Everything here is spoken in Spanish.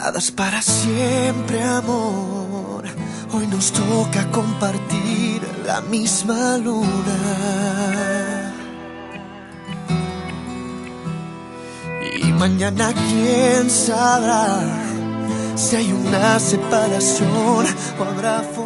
Nada es para siempre, amor. Hoy nos toca compartir la misma luna. Y mañana quién sabrá si hay una separación o habrá